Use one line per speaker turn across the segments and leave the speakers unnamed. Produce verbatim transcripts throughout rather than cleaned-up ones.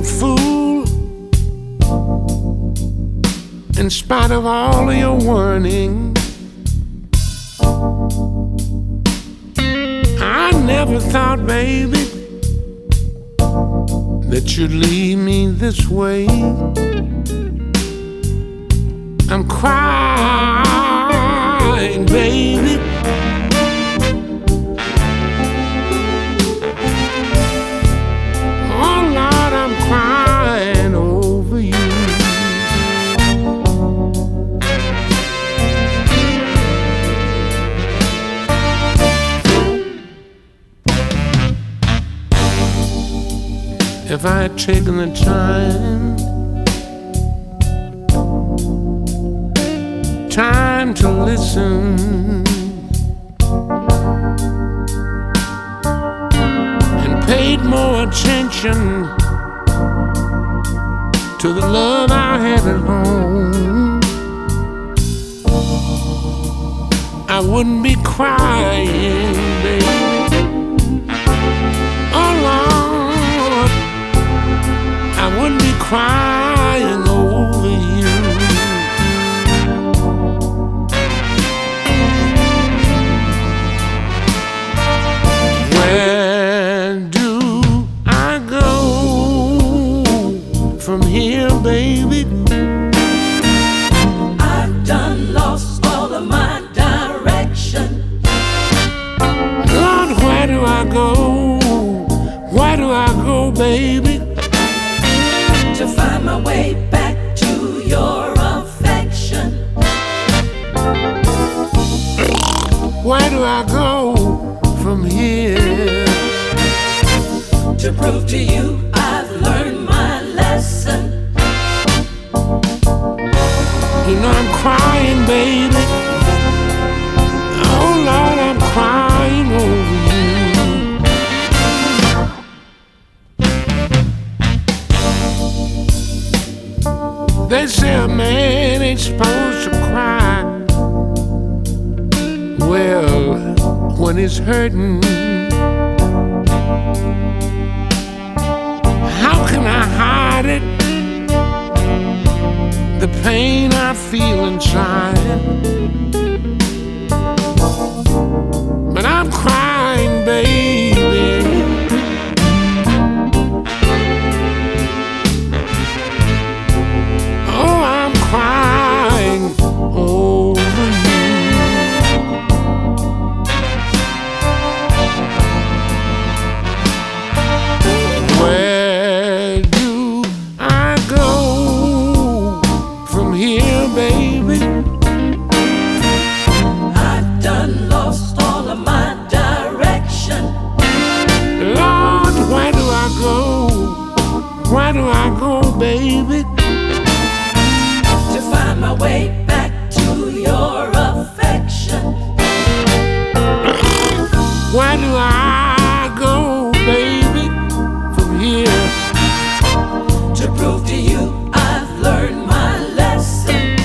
a fool in spite of all of your warning. I never thought, baby, that you'd leave me this way. I'm crying, baby. Oh Lord, I'm crying over you. If I had taken the time, time to listen and paid more attention to the love I had at home, I wouldn't be crying, baby. I wouldn't be crying over you. Where do I go from here, baby?
I've done lost all of my direction.
Lord, where do I go? Where do I go, baby?
To find my way back to your affection.
Where do I go from here?
To prove to you I've learned my lesson.
You know I'm crying, baby. Oh Lord, I'm crying over you. They say a man ain't supposed to cry. Well, when he's hurting, how can I hide it? The pain I feel inside. But I'm crying, baby. Crying over you. Where do I go from here, baby?
I've done lost all of my direction.
Lord, where do I go? Where do I go, baby?
Find my way back to your affection.
Where do I go, baby, from here?
To prove to you I've learned my lesson.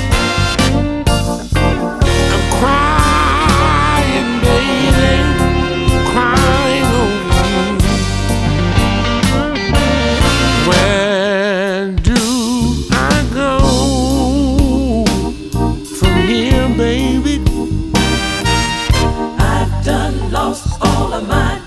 I'm crying, baby, crying over you. Where do I go from here, baby?
I've done lost all of my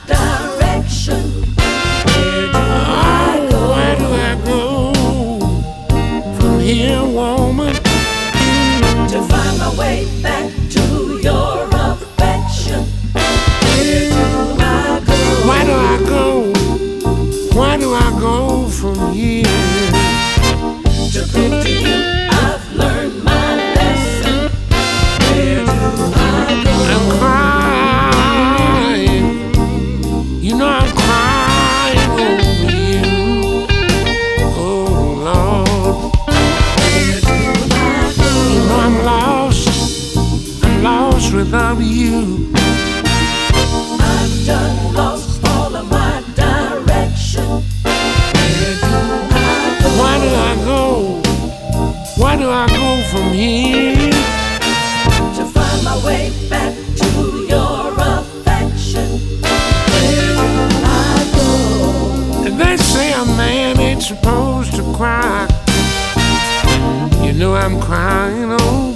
supposed to cry. You know I'm crying over